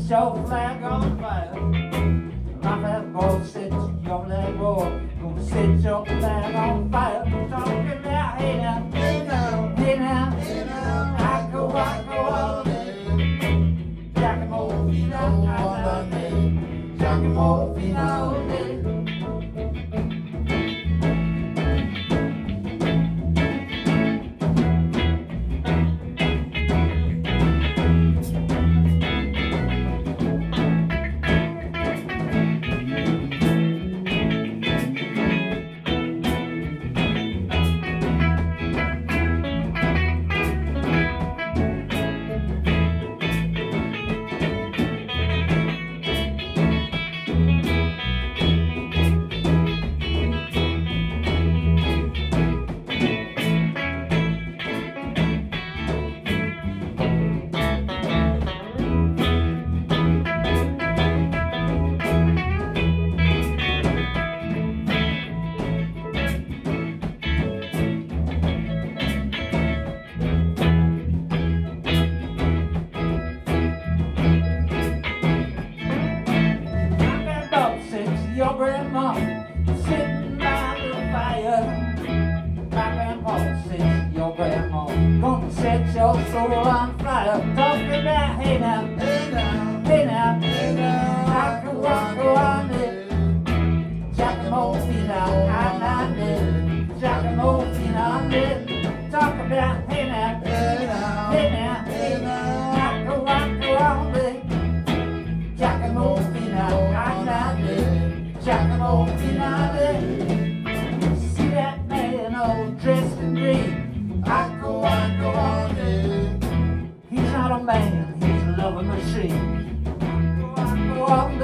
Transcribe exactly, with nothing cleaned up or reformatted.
your flag on fire. My fat boy set your flag boy. Gonna set your flag on fire. Talking about hey now, hey now, hey now, hey now. I go, I go all day. Jackie Morphina all day. Jackie Morphina all day. Your grandma sitting by the fire. My grandpa says your grandma gonna set your soul on fire. Talking about hey now, hey now, hey now, hey now. I can walk go on it. Jackie Morphina, I'm not dead. Jackie Morphina, I'm dead. Talk about hey now, hey now, hey now, hey now. I can walk go on it. Jackie Morphina, I'm not dead. Jackie Morphina, see that man all dressed in green. I go, I go on it. He's not a man, he's a loving machine. I go, I go on